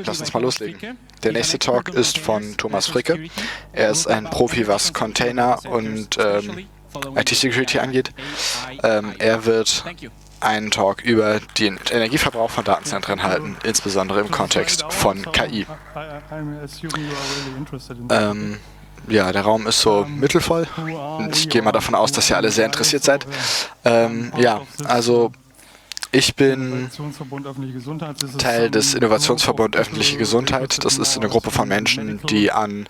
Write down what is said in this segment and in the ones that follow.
lass uns mal loslegen. Der nächste Talk ist von Thomas Fricke. Er ist ein Profi, was Container und IT-Security angeht. Er wird einen Talk über den Energieverbrauch von Datenzentren halten, insbesondere im Kontext von KI. Ja, der Raum ist so mittelvoll. Ich gehe mal davon aus, dass ihr alle sehr interessiert seid. Ja, also ich bin Teil des Innovationsverbund Öffentliche Gesundheit. Das ist eine Gruppe von Menschen, die an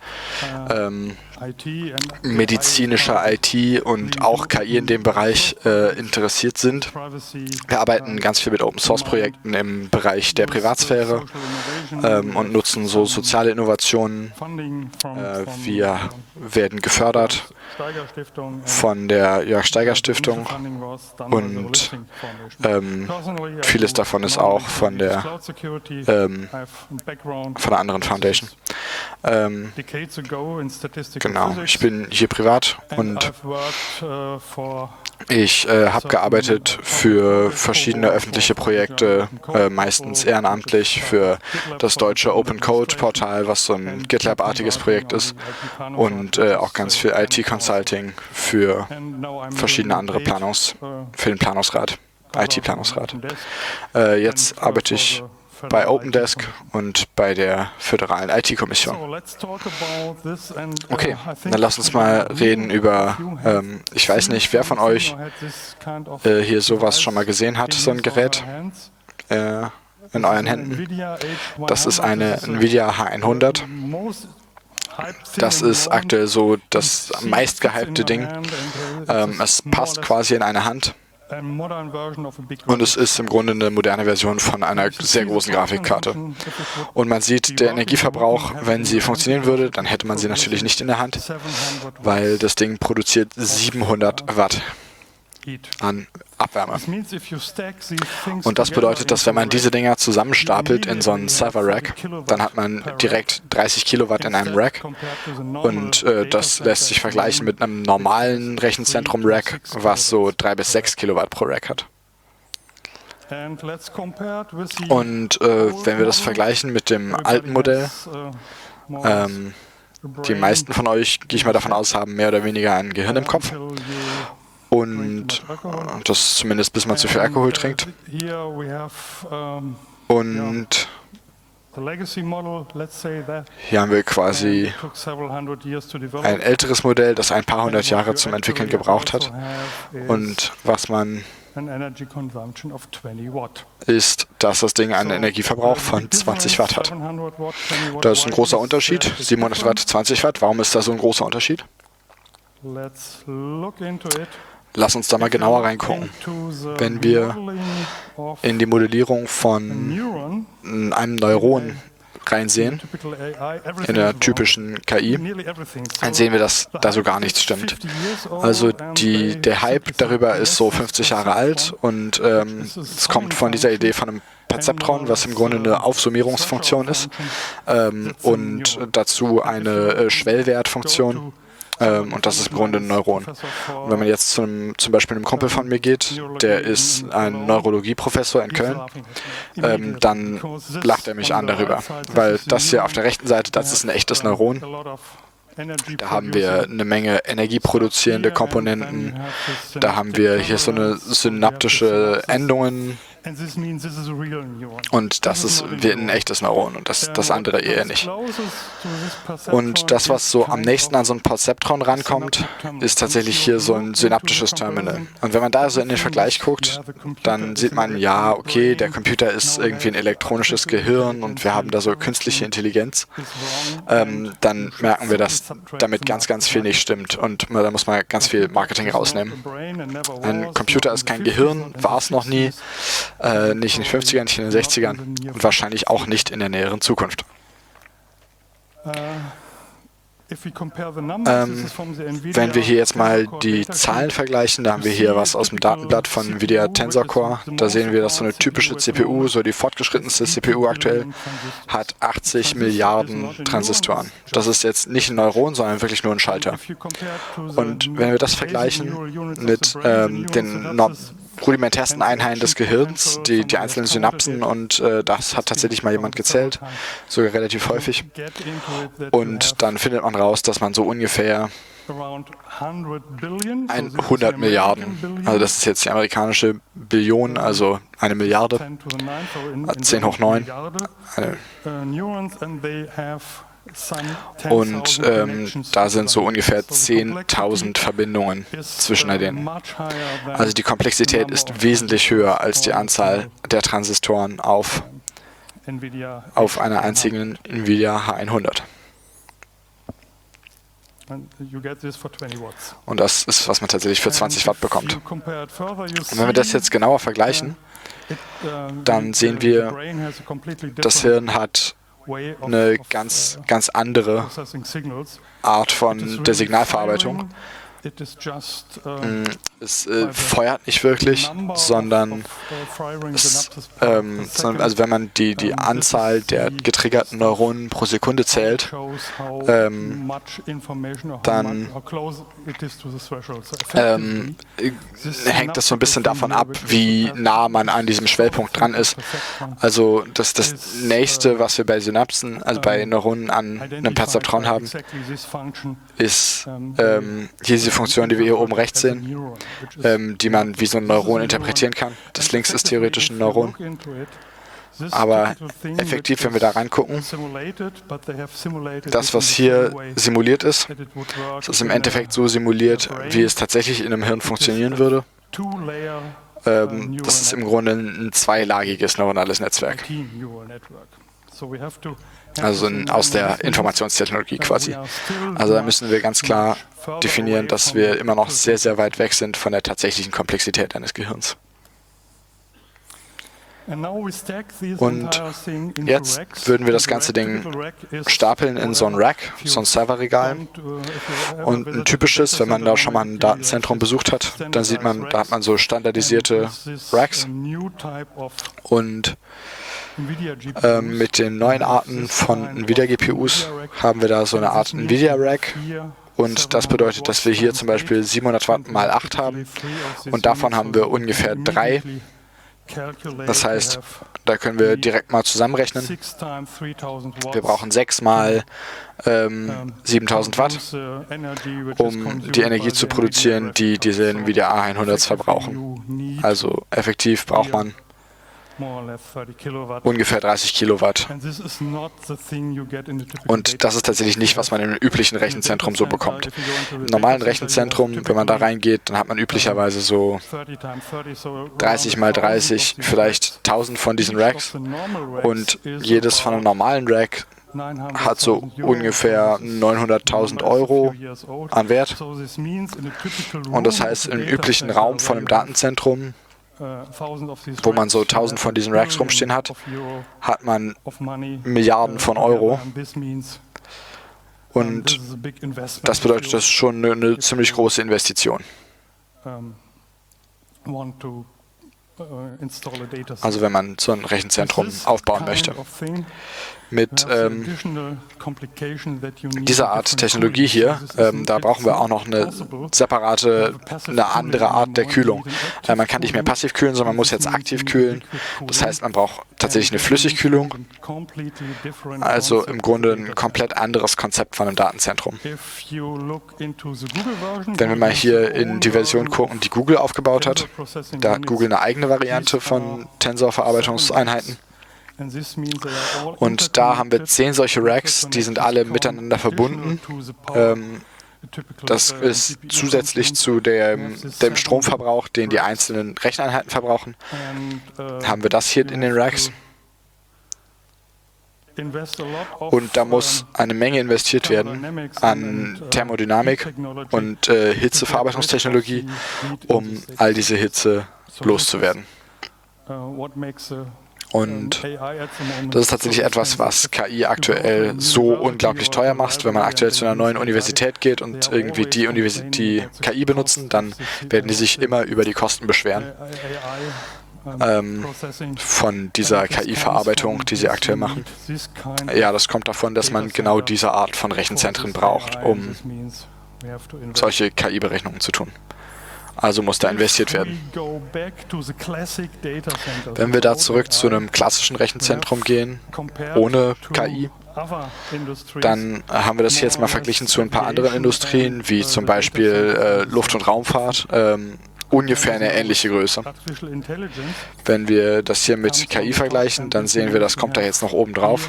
medizinischer IT und auch KI in dem Bereich interessiert sind. Wir arbeiten ganz viel mit Open-Source-Projekten im Bereich der Privatsphäre und nutzen so soziale Innovationen. Wir werden gefördert von der Jörg-Steiger-Stiftung und vieles davon ist auch von der anderen Foundation. Genau, ich bin hier privat und ich habe gearbeitet für verschiedene öffentliche Projekte, meistens ehrenamtlich für das deutsche Open Code Portal, was so ein GitLab-artiges Projekt ist, und auch ganz viel IT-Consulting für verschiedene andere für den Planungsrat, IT-Planungsrat. Jetzt arbeite ich bei OpenDesk und bei der föderalen IT-Kommission. Okay, dann lasst uns mal reden über, ich weiß nicht, wer von euch hier sowas schon mal gesehen hat, so ein Gerät in euren Händen. Das ist eine NVIDIA H100. Das ist aktuell so das meistgehypte Ding. Es passt quasi in eine Hand. Und es ist im Grunde eine moderne Version von einer sehr großen Grafikkarte. Und man sieht, der Energieverbrauch, wenn sie funktionieren würde, dann hätte man sie natürlich nicht in der Hand, weil das Ding produziert 700 Watt an Abwärme. Und das bedeutet, dass wenn man diese Dinger zusammenstapelt in so einen Server-Rack, dann hat man direkt 30 Kilowatt in einem Rack. Und das lässt sich vergleichen mit einem normalen Rechenzentrum-Rack, was so 3 bis 6 Kilowatt pro Rack hat. Und wenn wir das vergleichen mit dem alten Modell, die meisten von euch, gehe ich mal davon aus, haben mehr oder weniger ein Gehirn im Kopf. Und das zumindest bis man zu viel Alkohol trinkt. Und hier haben wir quasi ein älteres Modell, das ein paar hundert Jahre zum Entwickeln gebraucht hat. Und was man ist, dass das Ding einen Energieverbrauch von 20 Watt hat. Das ist ein großer Unterschied. 700 Watt, 20 Watt. Warum ist da so ein großer Unterschied? Lass uns da mal genauer reingucken. Wenn wir in die Modellierung von einem Neuron reinsehen, in der typischen KI, dann sehen wir, dass da so gar nichts stimmt. Also der Hype darüber ist so 50 Jahre alt und es kommt von dieser Idee von einem Perzeptron, was im Grunde eine Aufsummierungsfunktion ist, und dazu eine Schwellwertfunktion. Und das ist im Grunde ein Neuron. Und wenn man jetzt zum Beispiel einem Kumpel von mir geht, der ist ein Neurologieprofessor in Köln, dann lacht er mich an darüber. Weil das hier auf der rechten Seite, das ist ein echtes Neuron. Da haben wir eine Menge energieproduzierende Komponenten. Da haben wir hier so eine synaptische Endungen. Und das ist ein echtes Neuron und das andere eher nicht. Und das, was so am nächsten an so ein Perzeptron rankommt, ist tatsächlich hier so ein synaptisches Terminal. Und wenn man da so in den Vergleich guckt, dann sieht man, ja, okay, der Computer ist irgendwie ein elektronisches Gehirn und wir haben da so künstliche Intelligenz. Dann merken wir, dass damit ganz, ganz viel nicht stimmt und da muss man ganz viel Marketing rausnehmen. Ein Computer ist kein Gehirn, war es noch nie. Nicht in den 50ern, nicht in den 60ern und wahrscheinlich auch nicht in der näheren Zukunft. Wenn wir hier jetzt mal die Zahlen vergleichen, da haben wir hier was aus dem Datenblatt von NVIDIA Tensor Core. Da sehen wir, dass so eine typische CPU, so die fortgeschrittenste CPU aktuell, hat 80 Milliarden Transistoren. Das ist jetzt nicht ein Neuron, sondern wirklich nur ein Schalter. Und wenn wir das vergleichen mit den rudimentärsten Einheiten des Gehirns, die einzelnen Synapsen, und das hat tatsächlich mal jemand gezählt, sogar relativ häufig. Und dann findet man raus, dass man so ungefähr 100 Milliarden, also das ist jetzt die amerikanische Billion, also 1 Milliarde, 10 hoch 9, und da sind so ungefähr 10.000 Verbindungen zwischen denen. Also die Komplexität ist wesentlich höher als die Anzahl der Transistoren auf einer einzigen NVIDIA H100. Und das ist, was man tatsächlich für 20 Watt bekommt. Und wenn wir das jetzt genauer vergleichen, dann sehen wir, das Hirn hat eine ganz andere Art von der Signalverarbeitung. Es feuert nicht wirklich, sondern also wenn man die Anzahl der getriggerten Neuronen pro Sekunde zählt, dann hängt das so ein bisschen davon ab, wie nah man an diesem Schwellpunkt dran ist. Also das Nächste, was wir bei Synapsen, also bei Neuronen an einem Perzeptron haben, ist hier diese Funktion, die wir hier oben rechts sehen, die man wie so ein Neuron interpretieren kann. Das links ist theoretisch ein Neuron. Aber effektiv, wenn wir da reingucken, das, was hier simuliert ist, das ist im Endeffekt so simuliert, wie es tatsächlich in einem Hirn funktionieren würde. Das ist im Grunde ein zweilagiges neuronales Netzwerk. Also aus der Informationstechnologie quasi. Also da müssen wir ganz klar definieren, dass wir immer noch sehr, sehr weit weg sind von der tatsächlichen Komplexität eines Gehirns. Und jetzt würden wir das ganze Ding stapeln in so ein Rack, so ein Serverregal. Und ein typisches, wenn man da schon mal ein Datenzentrum besucht hat, dann sieht man, da hat man so standardisierte Racks. Und mit den neuen Arten von NVIDIA-GPUs haben wir da so eine Art NVIDIA-Rack. Und das bedeutet, dass wir hier zum Beispiel 700 Watt mal 8 haben. Und davon haben wir ungefähr 3. Das heißt, da können wir direkt mal zusammenrechnen. Wir brauchen 6 mal 7000 Watt, um die Energie zu produzieren, die diese NVIDIA A100s verbrauchen. Also effektiv braucht man ungefähr 30 Kilowatt. Und das ist tatsächlich nicht, was man in einem üblichen Rechenzentrum so bekommt. Im normalen Rechenzentrum, wenn man da reingeht, dann hat man üblicherweise so 30 mal 30, vielleicht 1000 von diesen Racks. Und jedes von einem normalen Rack hat so ungefähr 900.000 Euro an Wert. Und das heißt, im üblichen Raum von einem Datenzentrum, wo man so 1000 von diesen Racks rumstehen hat, hat man Milliarden von Euro. Und das bedeutet, das ist schon eine ziemlich große Investition. Also wenn man so ein Rechenzentrum aufbauen möchte. Mit dieser Art Technologie hier, da brauchen wir auch noch eine andere Art der Kühlung. Man kann nicht mehr passiv kühlen, sondern man muss jetzt aktiv kühlen. Das heißt, man braucht tatsächlich eine Flüssigkühlung. Also im Grunde ein komplett anderes Konzept von einem Datenzentrum. Wenn wir mal hier in die Version gucken, die Google aufgebaut hat, da hat Google eine eigene Variante von Tensorverarbeitungseinheiten. Und da haben wir 10 solche Racks, die sind alle miteinander verbunden. Das ist zusätzlich zu dem Stromverbrauch, den die einzelnen Recheneinheiten verbrauchen, haben wir das hier in den Racks. Und da muss eine Menge investiert werden an Thermodynamik und Hitzeverarbeitungstechnologie, um all diese Hitze loszuwerden. Und das ist tatsächlich etwas, was KI aktuell so unglaublich teuer macht. Wenn man aktuell zu einer neuen Universität geht und irgendwie die KI benutzen, dann werden die sich immer über die Kosten beschweren von dieser KI-Verarbeitung, die sie aktuell machen. Ja, das kommt davon, dass man genau diese Art von Rechenzentren braucht, um solche KI-Berechnungen zu tun. Also muss da investiert werden. Wenn wir da zurück zu einem klassischen Rechenzentrum gehen, ohne KI, dann haben wir das hier jetzt mal verglichen zu ein paar anderen Industrien, wie zum Beispiel Luft- und Raumfahrt, ungefähr eine ähnliche Größe. Wenn wir das hier mit KI vergleichen, dann sehen wir, das kommt da jetzt noch oben drauf.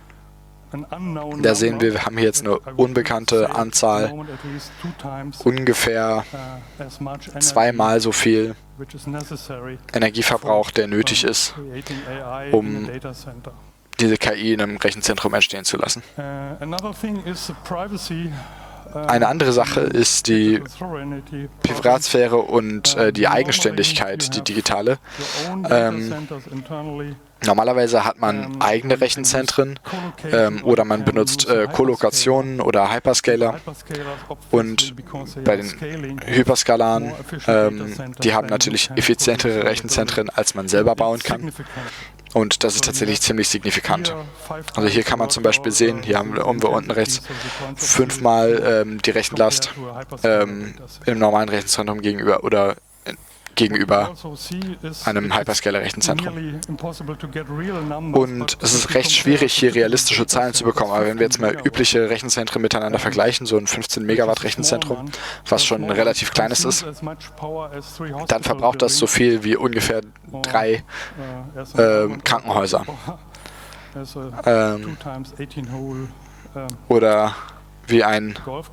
Da sehen wir, wir haben hier jetzt eine unbekannte Anzahl, ungefähr zweimal so viel Energieverbrauch, der nötig ist, um diese KI in einem Rechenzentrum entstehen zu lassen. Eine andere Sache ist die Privatsphäre und die Eigenständigkeit, die digitale. Normalerweise hat man eigene Rechenzentren oder man benutzt Kollokationen oder Hyperscaler. Und bei den Hyperscalern, die haben natürlich effizientere Rechenzentren, als man selber bauen kann. Und das ist tatsächlich ziemlich signifikant. Also hier kann man zum Beispiel sehen, hier haben wir unten rechts 5-mal die Rechenlast im normalen Rechenzentrum gegenüber einem Hyperscaler-Rechenzentrum. Und es ist recht schwierig, hier realistische Zahlen zu bekommen. Aber wenn wir jetzt mal übliche Rechenzentren miteinander vergleichen, so ein 15 Megawatt Rechenzentrum, was schon ein relativ kleines ist, dann verbraucht das so viel wie ungefähr 3 Krankenhäuser. Oder wie ein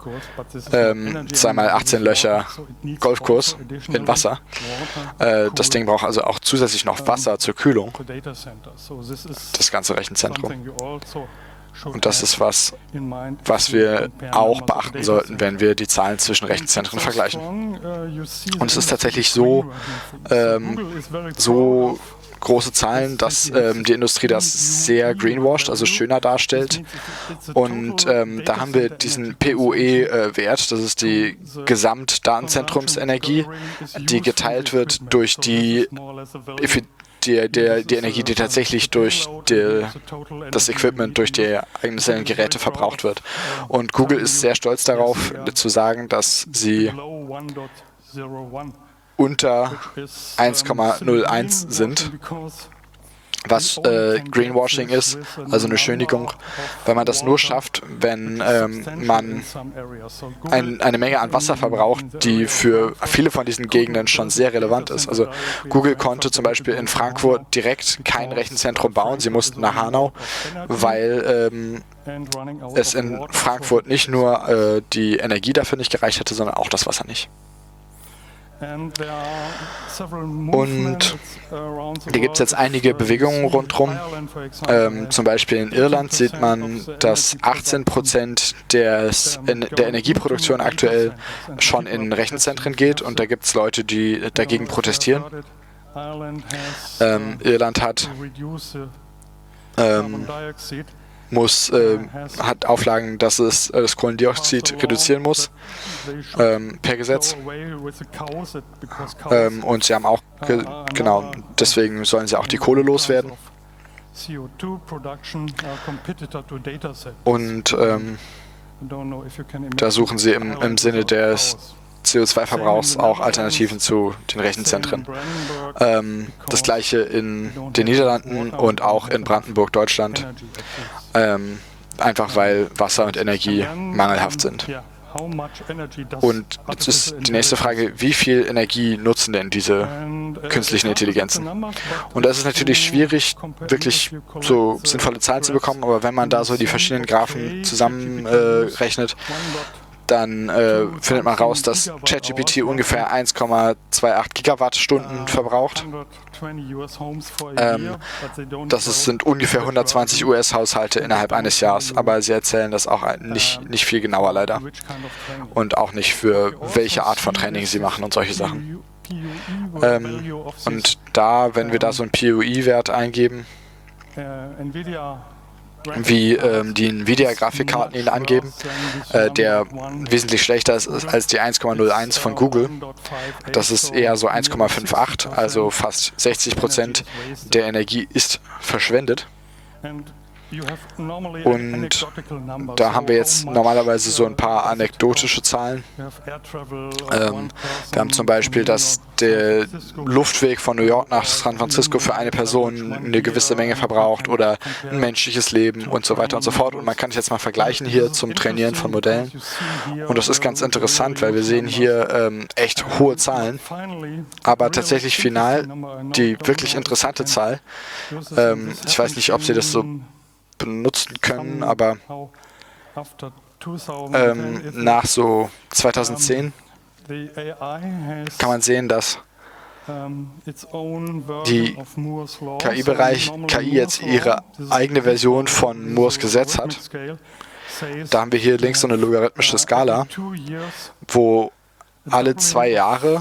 2x18 Löcher Golfkurs in Wasser. Das Ding braucht also auch zusätzlich noch Wasser zur Kühlung, das ganze Rechenzentrum. Und das ist was wir auch beachten sollten, wenn wir die Zahlen zwischen Rechenzentren vergleichen. Und es ist tatsächlich so große Zahlen, dass die Industrie das sehr greenwashed, also schöner darstellt. Und da haben wir diesen PUE-Wert, das ist die Gesamtdatenzentrumsenergie, die geteilt wird durch die Energie, die tatsächlich durch das Equipment, durch die einzelnen Geräte verbraucht wird. Und Google ist sehr stolz darauf, zu sagen, dass sie unter 1,01 sind, was Greenwashing ist, also eine Schönigung, weil man das nur schafft, wenn man eine Menge an Wasser verbraucht, die für viele von diesen Gegenden schon sehr relevant ist. Also Google konnte zum Beispiel in Frankfurt direkt kein Rechenzentrum bauen, sie mussten nach Hanau, weil es in Frankfurt nicht nur die Energie dafür nicht gereicht hatte, sondern auch das Wasser nicht. Und hier gibt es jetzt einige Bewegungen rundherum. Zum Beispiel in Irland sieht man, dass 18% der Energieproduktion aktuell schon in Rechenzentren geht und da gibt es Leute, die dagegen protestieren. Irland hat Auflagen, dass es das Kohlendioxid reduzieren muss, per Gesetz. Und sie haben auch, genau, deswegen sollen sie auch die Kohle loswerden. Und da suchen sie im Sinne des CO2-Verbrauchs auch Alternativen zu den Rechenzentren. Das gleiche in den Niederlanden und auch in Brandenburg, Deutschland. Einfach weil Wasser und Energie mangelhaft sind. Und jetzt ist die nächste Frage, wie viel Energie nutzen denn diese künstlichen Intelligenzen? Und das ist natürlich schwierig, wirklich so sinnvolle Zahlen zu bekommen, aber wenn man da so die verschiedenen Graphen zusammenrechnet, dann findet man raus, dass ChatGPT ungefähr 1,28 Gigawattstunden verbraucht. Sind ungefähr 120 US-Haushalte innerhalb eines Jahres, aber sie erzählen das auch nicht viel genauer leider. Und auch nicht für welche Art von Training sie machen und solche Sachen. Und wenn wir da so einen PUE-Wert eingeben, wie die Nvidia-Grafikkarten ihn angeben, der wesentlich schlechter ist als die 1,01 von Google. Das ist eher so 1,58, also fast 60% der Energie ist verschwendet. Und da haben wir jetzt normalerweise so ein paar anekdotische Zahlen. Wir haben zum Beispiel, dass der Luftweg von New York nach San Francisco für eine Person eine gewisse Menge verbraucht oder ein menschliches Leben und so weiter und so fort. Und man kann es jetzt mal vergleichen hier zum Trainieren von Modellen. Und das ist ganz interessant, weil wir sehen hier echt hohe Zahlen. Aber tatsächlich final die wirklich interessante Zahl. Ich weiß nicht, ob Sie das so benutzen können, aber nach so 2010 kann man sehen, dass die KI-Bereich, KI jetzt ihre eigene Version von Moores Gesetz hat. Da haben wir hier links so eine logarithmische Skala, wo alle 2 Jahre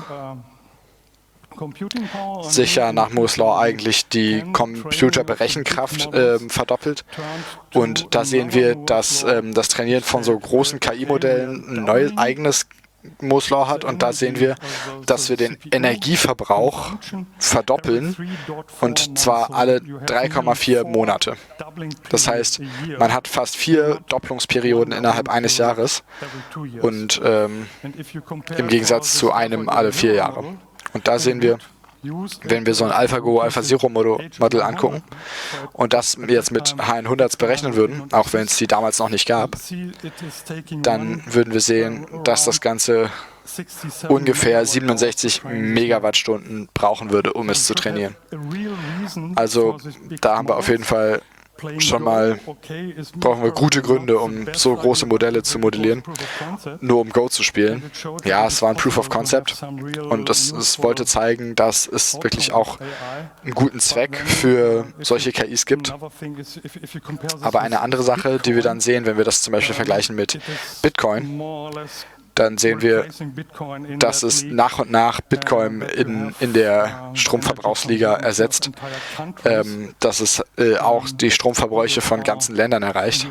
sich ja nach Moores Law eigentlich die Computerberechenkraft verdoppelt. Und da sehen wir, dass das Trainieren von so großen KI-Modellen ein neues eigenes Moores Law hat. Und da sehen wir, dass wir den Energieverbrauch verdoppeln, und zwar alle 3,4 Monate. Das heißt, man hat fast 4 Doppelungsperioden innerhalb eines Jahres und im Gegensatz zu einem alle 4 Jahre. Und da sehen wir, wenn wir so ein AlphaGo, AlphaZero-Modell angucken und das jetzt mit H100s berechnen würden, auch wenn es die damals noch nicht gab, dann würden wir sehen, dass das Ganze ungefähr 67 Megawattstunden brauchen würde, um es zu trainieren. Also da haben wir auf jeden Fall schon mal, brauchen wir gute Gründe, um so große Modelle zu modellieren, nur um Go zu spielen. Ja, es war ein Proof of Concept und es wollte zeigen, dass es wirklich auch einen guten Zweck für solche KIs gibt. Aber eine andere Sache, die wir dann sehen, wenn wir das zum Beispiel vergleichen mit Bitcoin, dann sehen wir, dass es nach und nach Bitcoin in der Stromverbrauchsliga ersetzt, dass es auch die Stromverbräuche von ganzen Ländern erreicht,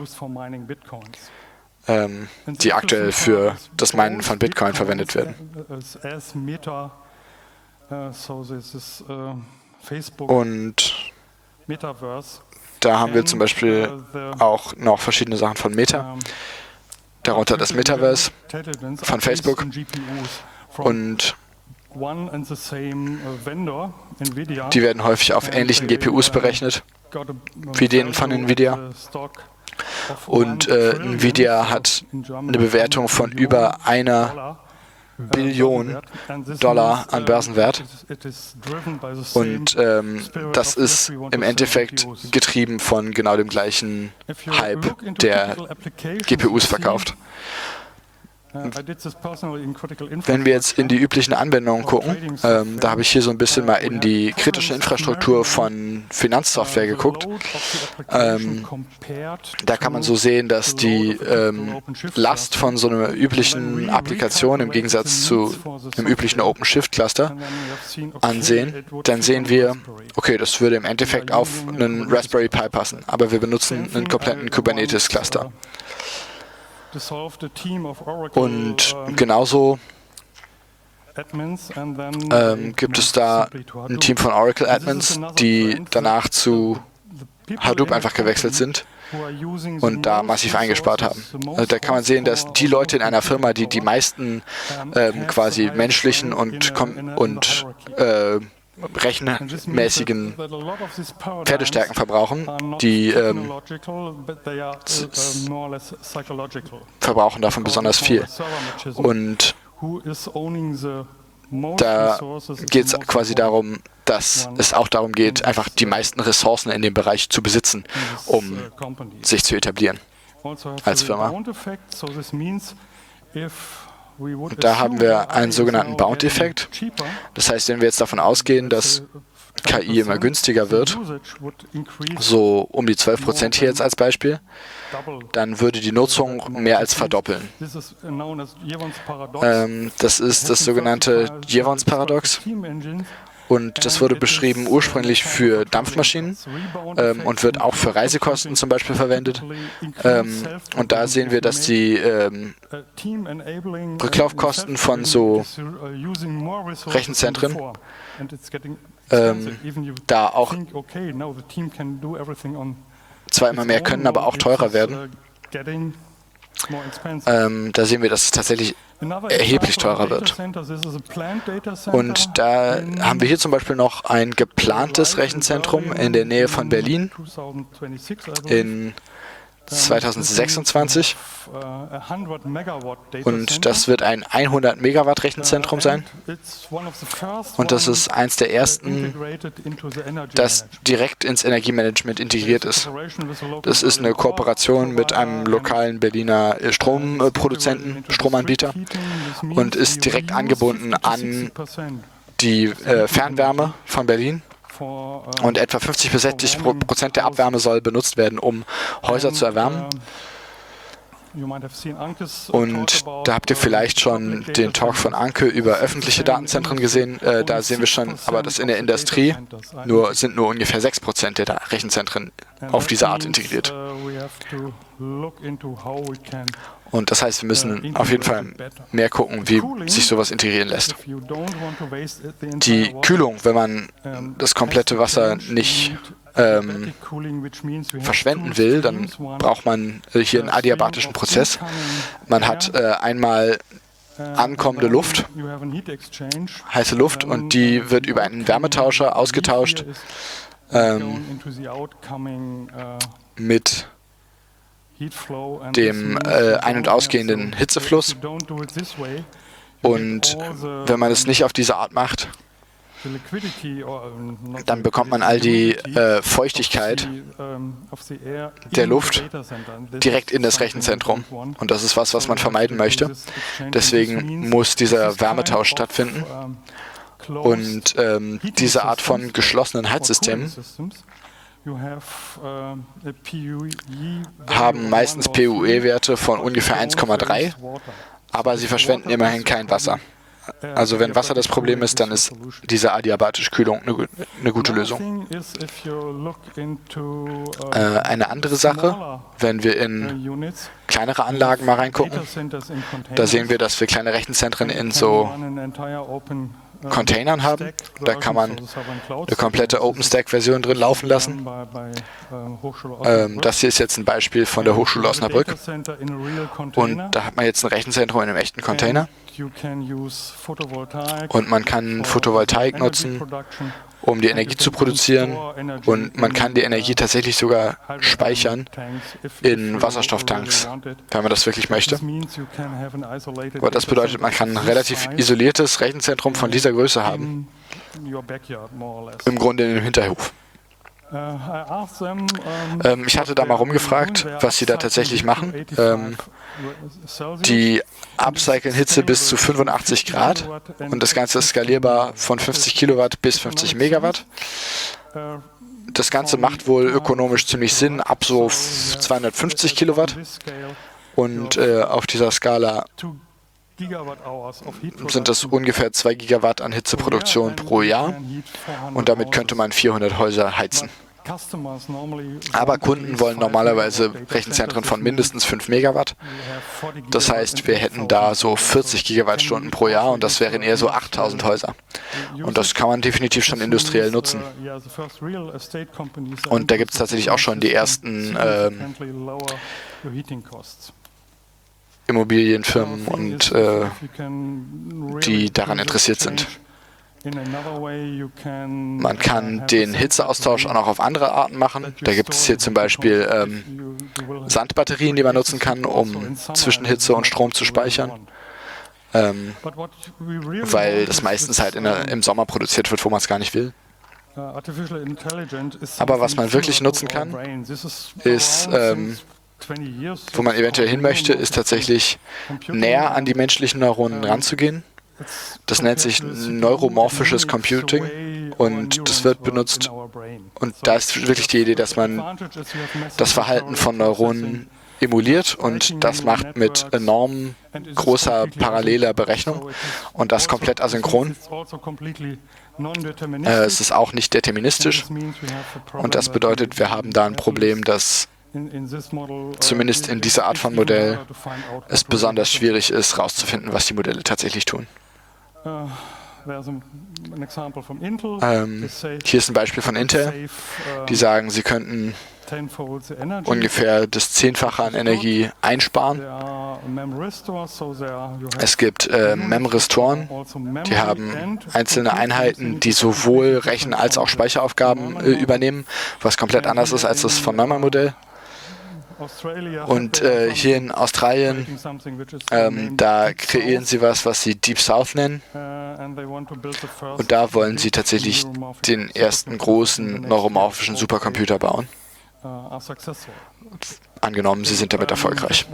die aktuell für das Minen von Bitcoin verwendet werden. Und da haben wir zum Beispiel auch noch verschiedene Sachen von Meta. Darunter das Metaverse von Facebook und die werden häufig auf ähnlichen GPUs berechnet wie denen von Nvidia. Und Nvidia hat eine Bewertung von über $1 Billion an Börsenwert. Und das ist im Endeffekt getrieben von genau dem gleichen Hype, der GPUs verkauft. Wenn wir jetzt in die üblichen Anwendungen gucken, da habe ich hier so ein bisschen mal in die kritische Infrastruktur von Finanzsoftware geguckt. Da kann man so sehen, dass die Last von so einer üblichen Applikation im Gegensatz zu einem üblichen OpenShift-Cluster ansehen. Dann sehen wir, okay, das würde im Endeffekt auf einen Raspberry Pi passen, aber wir benutzen einen kompletten Kubernetes-Cluster. Und genauso gibt es da ein Team von Oracle Admins, die danach zu Hadoop einfach gewechselt sind und da massiv eingespart haben. Also da kann man sehen, dass die Leute in einer Firma, die die meisten quasi menschlichen und rechenmäßigen Pferdestärken verbrauchen, die verbrauchen davon besonders viel. Und da geht es quasi darum, dass es auch darum geht, einfach die meisten Ressourcen in dem Bereich zu besitzen, um sich zu etablieren als Firma. Und da haben wir einen sogenannten Bound-Effekt. Das heißt, wenn wir jetzt davon ausgehen, dass KI immer günstiger wird, so um die 12% hier jetzt als Beispiel, dann würde die Nutzung mehr als verdoppeln. Das ist das sogenannte Jevons-Paradox. Und das wurde beschrieben ursprünglich für Dampfmaschinen und wird auch für Reisekosten zum Beispiel verwendet. Und da sehen wir, dass die Rücklaufkosten von so Rechenzentren da auch zwar immer mehr können, aber auch teurer werden. Da sehen wir, dass es tatsächlich erheblich teurer wird. Und da haben wir hier zum Beispiel noch ein geplantes Rechenzentrum in der Nähe von Berlin in 2026. Und das wird ein 100 Megawatt Rechenzentrum sein. Und das ist eins der ersten, das direkt ins Energiemanagement integriert ist. Das ist eine Kooperation mit einem lokalen Berliner Stromproduzenten, Stromanbieter und ist direkt angebunden an die Fernwärme von Berlin. Und etwa 50-60% der Abwärme soll benutzt werden, um Häuser zu erwärmen. Und da habt ihr vielleicht schon den Talk von Anke über öffentliche Datenzentren gesehen. Da sehen wir schon, aber das in der Industrie sind nur ungefähr 6% der Rechenzentren auf diese Art integriert. Und das heißt, wir müssen auf jeden Fall mehr gucken, wie sich sowas integrieren lässt. Die Kühlung, wenn man das komplette Wasser nicht verschwenden will, dann braucht man hier einen adiabatischen Prozess. Man hat einmal ankommende Luft, heiße Luft, und die wird über einen Wärmetauscher ausgetauscht mit dem ein- und ausgehenden Hitzefluss. Und wenn man es nicht auf diese Art macht, dann bekommt man all die Feuchtigkeit der Luft direkt in das Rechenzentrum. Und das ist was man vermeiden möchte. Deswegen muss dieser Wärmetausch stattfinden. Und diese Art von geschlossenen Heizsystemen haben meistens PUE-Werte von ungefähr 1,3, aber sie verschwenden immerhin kein Wasser. Also wenn Wasser das Problem ist, dann ist diese adiabatische Kühlung eine gute Lösung. Eine andere Sache, wenn wir in kleinere Anlagen mal reingucken, da sehen wir, dass wir kleine Rechenzentren in so Containern haben. Da kann man eine komplette OpenStack-Version drin laufen lassen. Das hier ist jetzt ein Beispiel von der Hochschule Osnabrück. Und da hat man jetzt ein Rechenzentrum in einem echten Container. Und man kann Photovoltaik nutzen, um die Energie zu produzieren. Und man kann die Energie tatsächlich sogar speichern in Wasserstofftanks, wenn man das wirklich möchte. Aber das bedeutet, man kann ein relativ isoliertes Rechenzentrum von dieser Größe haben. Im Grunde in dem Hinterhof. Ich hatte da mal rumgefragt, was sie da tatsächlich machen. Die upcyclen Hitze bis zu 85 Grad und das Ganze ist skalierbar von 50 Kilowatt bis 50 Megawatt. Das Ganze macht wohl ökonomisch ziemlich Sinn, ab so 250 Kilowatt. Und auf dieser Skala sind das ungefähr 2 Gigawatt an Hitzeproduktion pro Jahr und damit könnte man 400 Häuser heizen. Aber Kunden wollen normalerweise Rechenzentren von mindestens 5 Megawatt. Das heißt, wir hätten da so 40 Gigawattstunden pro Jahr und das wären eher so 8000 Häuser. Und das kann man definitiv schon industriell nutzen. Und da gibt es tatsächlich auch schon die ersten Immobilienfirmen und die daran interessiert sind. Man kann den Hitzeaustausch auch noch auf andere Arten machen. Da gibt es hier zum Beispiel Sandbatterien, die man nutzen kann, um zwischen Hitze und Strom zu speichern. Weil das meistens halt im Sommer produziert wird, wo man es gar nicht will. Aber was man wirklich nutzen kann, ist, wo man eventuell hin möchte, ist tatsächlich näher an die menschlichen Neuronen ranzugehen. Das nennt sich neuromorphisches Computing und das wird benutzt. Und da ist wirklich die Idee, dass man das Verhalten von Neuronen emuliert und das macht mit enorm großer paralleler Berechnung und das komplett asynchron. Es ist auch nicht deterministisch und das bedeutet, wir haben da ein Problem, dass zumindest in dieser Art von Modell es besonders schwierig ist, herauszufinden, was die Modelle tatsächlich tun. Hier ist ein Beispiel von Intel. Die sagen, sie könnten ungefähr das Zehnfache an Energie einsparen. Es gibt Memristoren, die haben einzelne Einheiten, die sowohl Rechen- als auch Speicheraufgaben übernehmen, was komplett anders ist als das von Neumann-Modell. Und hier in Australien, da kreieren sie was sie Deep South nennen. Und da wollen sie tatsächlich den ersten großen neuromorphischen Supercomputer bauen. Angenommen, sie sind damit erfolgreich.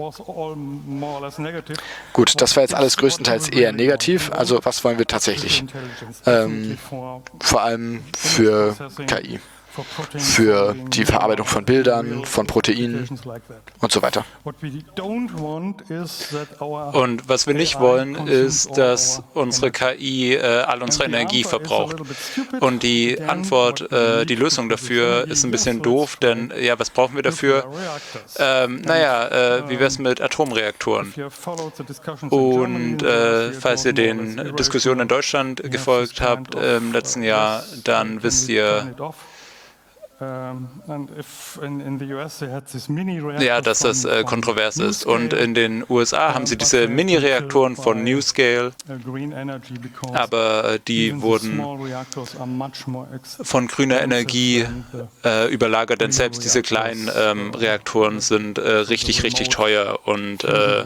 Gut, das war jetzt alles größtenteils eher negativ. Also was wollen wir tatsächlich? Vor allem für KI. Für die Verarbeitung von Bildern, von Proteinen und so weiter. Und was wir nicht wollen, ist, dass unsere KI all unsere Energie verbraucht. Und die Antwort, die Lösung dafür ist ein bisschen doof, denn ja, was brauchen wir dafür? Wie wäre es mit Atomreaktoren? Und falls ihr den Diskussionen in Deutschland gefolgt habt im letzten Jahr, dann wisst ihr, ja, dass das kontrovers ist. Und in den USA haben sie diese Mini-Reaktoren von NuScale, aber die wurden von grüner Energie überlagert, denn selbst diese kleinen Reaktoren sind richtig, richtig teuer und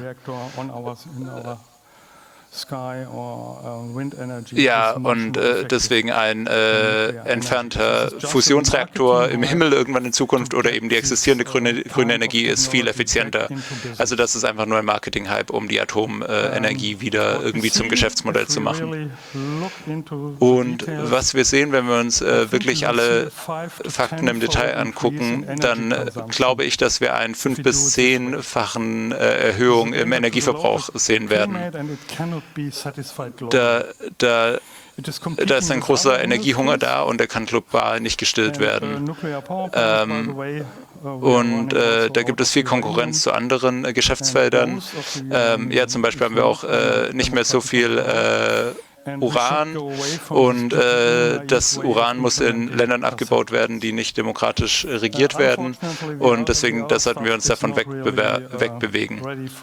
deswegen ein entfernter Fusionsreaktor im Himmel irgendwann in Zukunft oder eben die existierende grüne Energie ist viel effizienter. Also das ist einfach nur ein Marketing-Hype, um die Atomenergie wieder irgendwie zum Geschäftsmodell zu machen. Und was wir sehen, wenn wir uns wirklich alle Fakten im Detail angucken, dann glaube ich, dass wir eine 5- bis 10-fachen Erhöhung im Energieverbrauch sehen werden. Da ist ein großer Energiehunger da und der kann global nicht gestillt werden. Da gibt es viel Konkurrenz zu anderen Geschäftsfeldern. Zum Beispiel haben wir auch nicht mehr so viel Uran und das Uran muss in Ländern abgebaut werden, die nicht demokratisch regiert werden und deswegen sollten wir uns davon wegbewegen.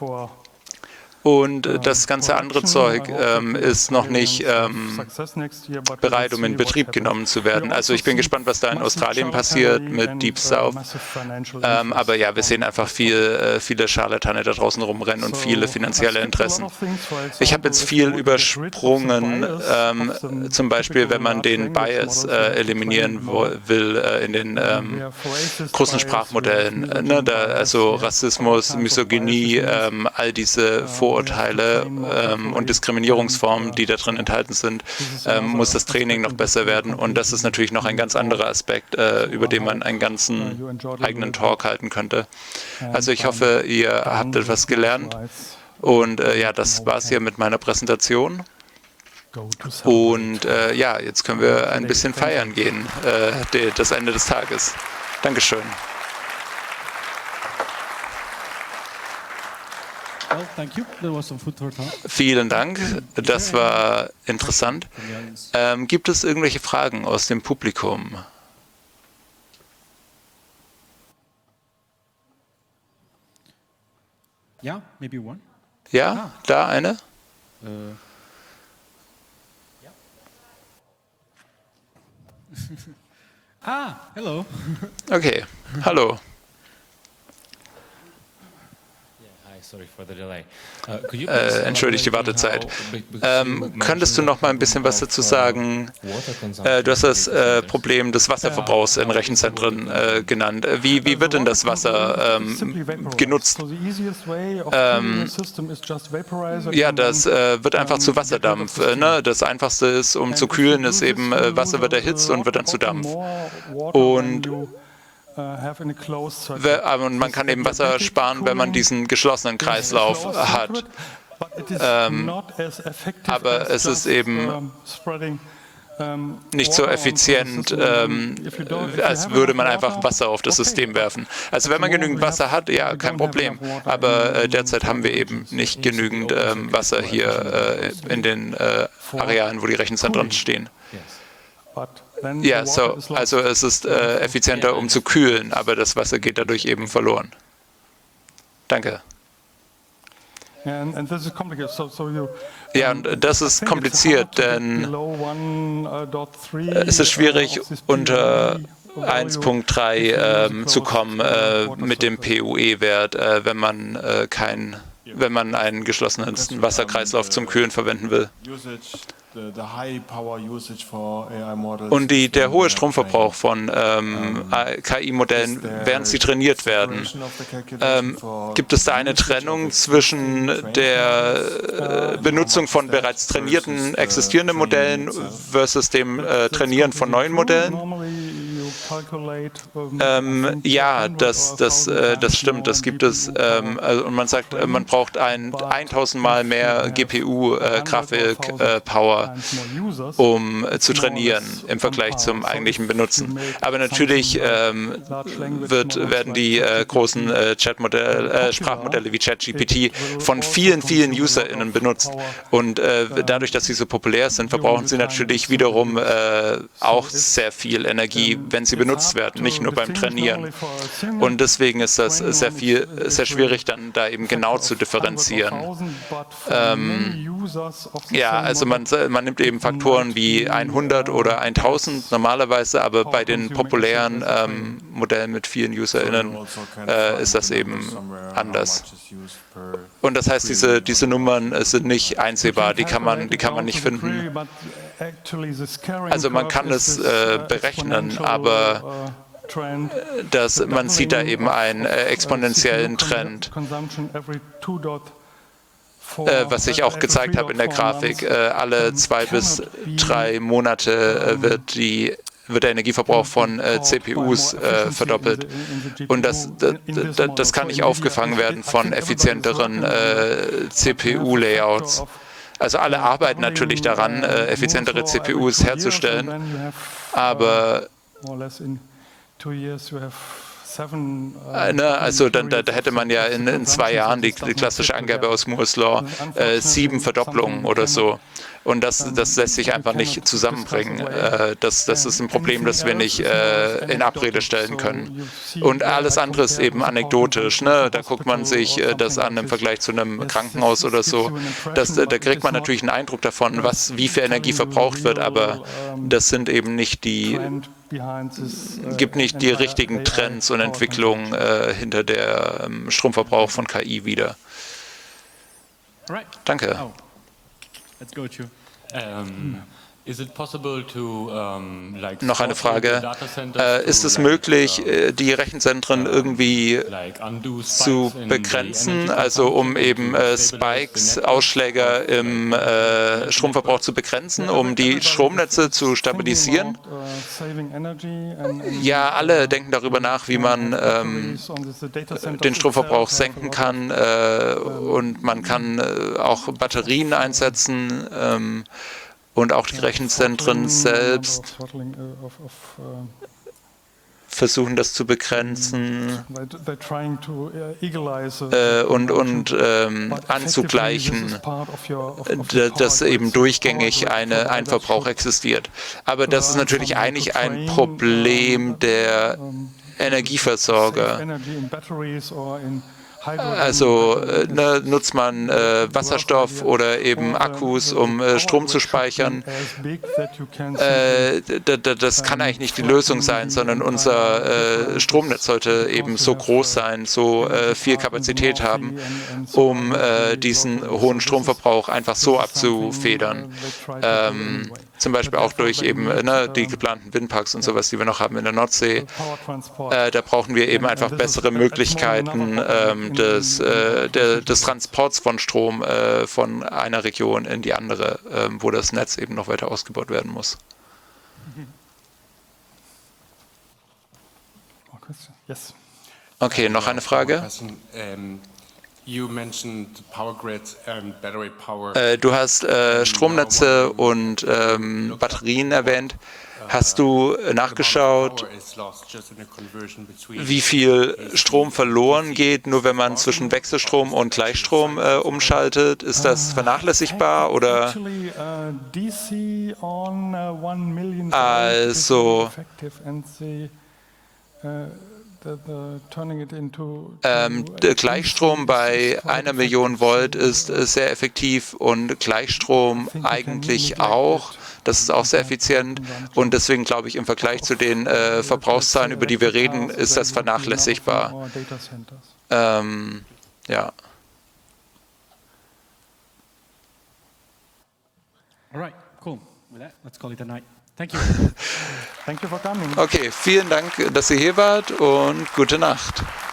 Und das ganze andere Zeug ist noch nicht bereit, um in Betrieb genommen zu werden. Also ich bin gespannt, was da in Australien passiert mit Deep South. Aber ja, wir sehen einfach viele Scharlatane da draußen rumrennen und viele finanzielle Interessen. Ich habe jetzt viel übersprungen, zum Beispiel, wenn man den Bias eliminieren will in den großen Sprachmodellen. Also Rassismus, Misogynie, all diese Vorurteile und Diskriminierungsformen, die da drin enthalten sind, muss das Training noch besser werden. Und das ist natürlich noch ein ganz anderer Aspekt, über den man einen ganzen eigenen Talk halten könnte. Also ich hoffe, ihr habt etwas gelernt. Und das war's hier mit meiner Präsentation. Und jetzt können wir ein bisschen feiern gehen, das Ende des Tages. Dankeschön. Vielen Dank, das war interessant. Gibt es irgendwelche Fragen aus dem Publikum? Ja, maybe one. Ja, da eine? Hello. Okay, hallo. Entschuldigt die Wartezeit. Könntest du noch mal ein bisschen was dazu sagen? Du hast das Problem des Wasserverbrauchs in Rechenzentren genannt. Wie wird denn das Wasser genutzt? Das wird einfach zu Wasserdampf. Das Einfachste ist, um zu kühlen, ist eben, Wasser wird erhitzt und wird dann zu Dampf. Und man kann eben Wasser sparen, wenn man diesen geschlossenen Kreislauf hat. Aber es ist eben nicht so effizient, als würde man einfach Wasser auf das System werfen. Also wenn man genügend Wasser hat, ja, kein Problem. Aber derzeit haben wir eben nicht genügend Wasser hier in den Arealen, wo die Rechenzentren stehen. Ja, also es ist effizienter, um zu kühlen, aber das Wasser geht dadurch eben verloren. Danke. Ja, und das ist kompliziert, denn es ist schwierig, unter 1.3 zu kommen mit dem PUE-Wert, wenn man einen geschlossenen Wasserkreislauf zum Kühlen verwenden will. Und der hohe Stromverbrauch von KI-Modellen, während sie trainiert werden, gibt es da eine Trennung zwischen der Benutzung von bereits trainierten, existierenden Modellen versus dem Trainieren von neuen Modellen? Ja, das stimmt, das gibt es. Und man sagt, man braucht 1000 Mal mehr GPU-Grafik-Power, um zu trainieren im Vergleich zum eigentlichen Benutzen. Aber natürlich werden die großen Sprachmodelle wie ChatGPT von vielen, vielen UserInnen benutzt. Und dadurch, dass sie so populär sind, verbrauchen sie natürlich wiederum auch sehr viel Energie, wenn sie benutzt werden, nicht nur beim Trainieren. Und deswegen ist das sehr schwierig, dann da eben genau zu differenzieren. Ja, also man nimmt eben Faktoren wie 100 oder 1000 normalerweise, aber bei den populären Modellen mit vielen UserInnen ist das eben anders. Und das heißt, diese Nummern sind nicht einsehbar, die kann man nicht finden. Also man kann es berechnen, aber man sieht da eben einen exponentiellen Trend, was ich auch gezeigt habe in der Grafik. Alle 2 bis 3 Monate wird der Energieverbrauch von CPUs verdoppelt. Und das kann nicht aufgefangen werden von effizienteren CPU-Layouts. Also alle arbeiten natürlich daran, effizientere CPUs herzustellen, aber also da hätte man ja in 2 Jahren die klassische Angabe aus Moore's Law, 7 Verdopplungen oder so. Und das lässt sich einfach nicht zusammenbringen. Das ist ein Problem, das wir nicht in Abrede stellen können. Und alles andere ist eben anekdotisch. Ne? Da guckt man sich das an im Vergleich zu einem Krankenhaus oder so. Da kriegt man natürlich einen Eindruck davon, wie viel Energie verbraucht wird, aber das sind eben gibt nicht die richtigen Trends und Entwicklungen hinter der Stromverbrauch von KI wieder. Danke. Noch eine Frage. Ist es möglich, die Rechenzentren irgendwie zu begrenzen, also um eben Spikes, Ausschläge im Stromverbrauch zu begrenzen, um die Stromnetze zu stabilisieren? Ja, alle denken darüber nach, wie man den Stromverbrauch senken kann und man kann auch Batterien einsetzen. Und auch die Rechenzentren selbst versuchen das zu begrenzen und anzugleichen, dass eben durchgängig ein Verbrauch existiert. Aber das ist natürlich eigentlich ein Problem der Energieversorger. Also nutzt man Wasserstoff oder eben Akkus, um Strom zu speichern. Das kann eigentlich nicht die Lösung sein, sondern unser Stromnetz sollte eben so groß sein, so viel Kapazität haben, um diesen hohen Stromverbrauch einfach so abzufedern. Zum Beispiel auch durch eben die geplanten Windparks und sowas, die wir noch haben in der Nordsee. Da brauchen wir eben einfach bessere Möglichkeiten des Transports von Strom von einer Region in die andere, wo das Netz eben noch weiter ausgebaut werden muss. Okay, noch eine Frage? Du hast Stromnetze und Batterien erwähnt. Hast du nachgeschaut, wie viel Strom verloren geht, nur wenn man zwischen Wechselstrom und Gleichstrom umschaltet? Ist das vernachlässigbar oder? Also Gleichstrom bei 1 Million Volt ist sehr effektiv und Gleichstrom eigentlich auch. Das ist auch sehr effizient und deswegen glaube ich, im Vergleich zu den Verbrauchszahlen, über die wir reden, ist das vernachlässigbar. Ja. Alright, cool. With that, let's call it a night. Thank you. Thank you for coming. Okay, vielen Dank, dass ihr hier wart und gute Nacht.